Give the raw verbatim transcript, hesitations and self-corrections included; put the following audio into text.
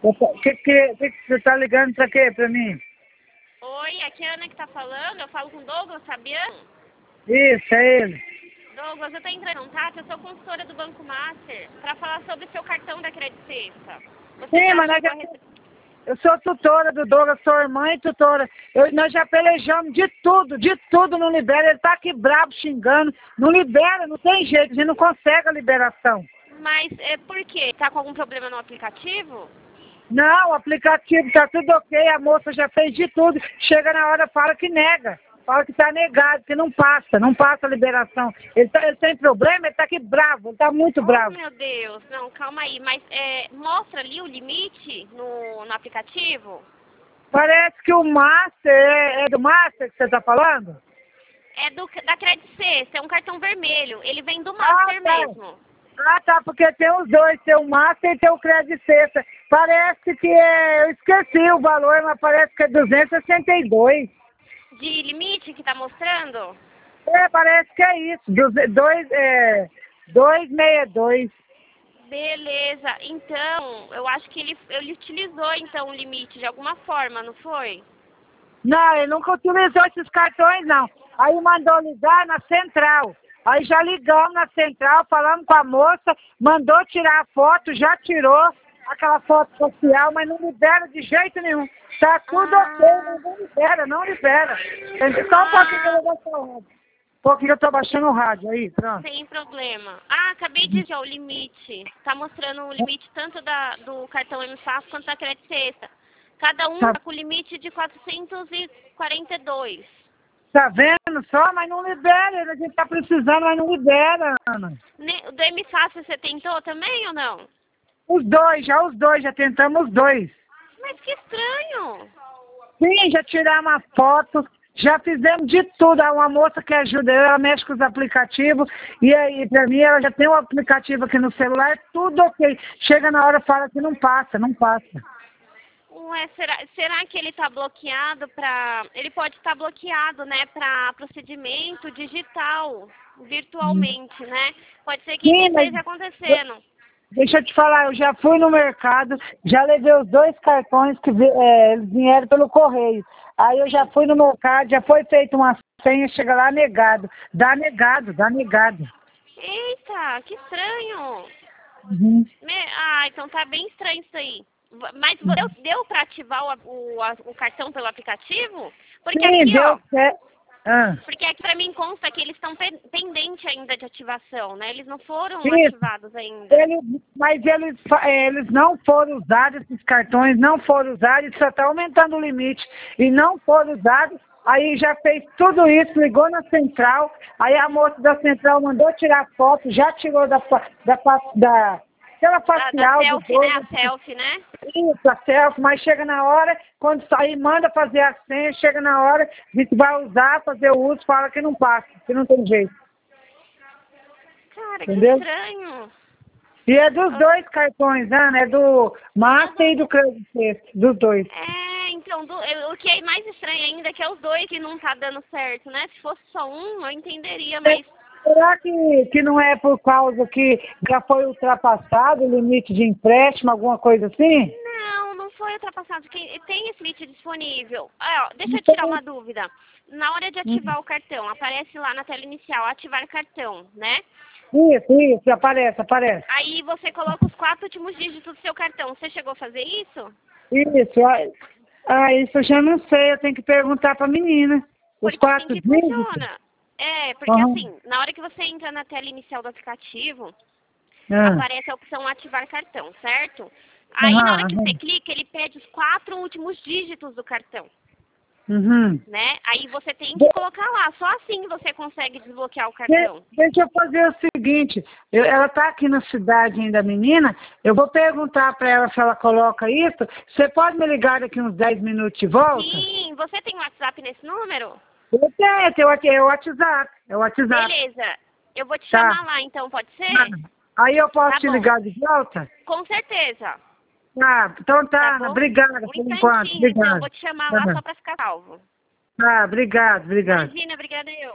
O que, que, que, que você tá ligando pra quê, pra mim? Oi, aqui é a Ana que tá falando. Eu falo com o Douglas Fabiano. Isso, é ele. Douglas, eu tô entrando em contato. Eu sou consultora do Banco Master para falar sobre o seu cartão da Credit Sexta. Você Sim, já mas nós chegou já, a receber... eu sou tutora do Douglas, sou irmã e tutora. Eu, nós já pelejamos de tudo, de tudo não libera. Ele tá aqui bravo, xingando. Não libera, não tem jeito, a gente não consegue a liberação. Mas é por quê? Tá com algum problema no aplicativo? Não, o aplicativo tá tudo ok, a moça já fez de tudo. Chega na hora, fala que nega. Fala que tá negado, que não passa, não passa a liberação. Ele, tá, ele tem problema, ele tá aqui bravo, ele tá muito Oh, bravo. meu Deus. Não, calma aí. Mas é, mostra ali o limite no, no aplicativo? Parece que o Master, é, é do Master que você tá falando? É do, da Credit Sexta, é um cartão vermelho. Ele vem do Ah, Master tá. mesmo. Ah, tá, porque tem os dois, tem o Master e tem o Credit Sexta. Parece que é, eu esqueci o valor, mas parece que é duzentos e sessenta e dois. De limite que tá mostrando? É, parece que é isso, duze- dois, é, duzentos e sessenta e dois. Beleza. Então, eu acho que ele, ele utilizou então o limite de alguma forma, não foi? Não, ele nunca utilizou esses cartões, não. Aí mandou ligar na central. Aí já ligamos na central, falamos com a moça, mandou tirar a foto, já tirou aquela foto social, mas não libera de jeito nenhum. Tá tudo Ah. ok, mas não libera, não libera. Só um pouquinho que eu vou baixar o rádio. Um pouquinho que eu tô baixando o rádio aí, pronto. Sem problema. Ah, acabei de ver o limite. Tá mostrando o limite tanto da, do cartão M Fácil quanto da Credit Sexta. Cada um Tá, tá com o limite de quatrocentos e quarenta e dois. tá vendo só? Mas não libera, a gente tá precisando, mas não libera, Ana. Ne- O do M Fácil você tentou também ou não? Os dois, já os dois, já tentamos os dois. Mas que estranho. Sim, já tiramos a foto, já fizemos de tudo. Há uma moça que ajuda, ela mexe com os aplicativos, e aí, pra mim, ela já tem um aplicativo aqui no celular, tudo ok. Chega na hora, fala que não passa, não passa. Ué, será, será que ele tá bloqueado para... Ele pode estar bloqueado, né, para procedimento digital, virtualmente, né? Pode ser que Sim, isso mas esteja acontecendo. deixa eu te falar, eu já fui no mercado, já levei os dois cartões que vi- é, eles vieram pelo correio. Aí eu já fui no mercado, já foi feita uma senha, chega lá negado. Dá negado, dá negado. Eita, que estranho. Uhum. Me- Ah, então tá bem estranho isso aí. V- Mas deu, deu para ativar o, a- o, a- o cartão pelo aplicativo? Porque Sim, aqui, ó, deu certo. Ah. porque aqui pra mim consta que eles estão pe- pendente ainda de ativação, né? Eles não foram Isso. ativados ainda. Eles, mas eles, fa- eles não foram usados, esses cartões não foram usados, só está aumentando o limite. E não foram usados, aí já fez tudo isso, ligou na central, aí a moça da central mandou tirar foto, já tirou da, fa- da, fa- da, aquela Da, da facial do selfie, né? A dono. selfie, né? Isso, a selfie, mas chega na hora, quando sair, manda fazer a senha, chega na hora, diz que vai usar, fazer o uso, fala que não passa, que não tem jeito. Cara, Entendeu? que estranho. E é dos dois cartões, Ana, é do Master e do Credit Sexta, dos dois. É, então, do- eu- o que é mais estranho ainda é que é os dois que não tá dando certo, né? Se fosse só um, eu entenderia, mas... Será que, que não é por causa que já foi ultrapassado o limite de empréstimo, alguma coisa assim? Não, não foi ultrapassado. Quem- Tem esse limite disponível. Ah, ó, deixa eu tirar uma dúvida. Na hora de ativar o cartão, aparece lá na tela inicial, ativar cartão, né? Isso, isso, aparece, aparece. Aí você coloca os quatro últimos dígitos do seu cartão. Você chegou a fazer isso? Isso, ah, ah, isso eu já não sei, eu tenho que perguntar para a menina. Os Porque quatro assim que dígitos? funciona. É, porque Aham. assim, na hora que você entra na tela inicial do aplicativo, Ah, aparece a opção ativar cartão, certo? Aí na hora aham, que aham. você clica, ele pede os quatro últimos dígitos do cartão, Uhum. né? Aí você tem que colocar lá, só assim você consegue desbloquear o De- cartão. Deixa eu fazer o seguinte, eu- ela está aqui na cidade ainda, menina, eu vou perguntar para ela se ela coloca isso. Você pode me ligar daqui uns dez minutos de volta? Sim, você tem WhatsApp nesse número? Eu tenho, tem o WhatsApp, é o WhatsApp, é o WhatsApp. Beleza, eu vou te Tá. chamar lá então, pode ser? Aí eu posso Tá te bom. ligar de volta? Com certeza. Tá, então tá, Tá Ana, bom? obrigada Um por enquanto, instantinho, então, eu obrigada. vou te chamar lá Tá, só pra ficar salvo. tá, obrigado, obrigado. Imagina, obrigada eu.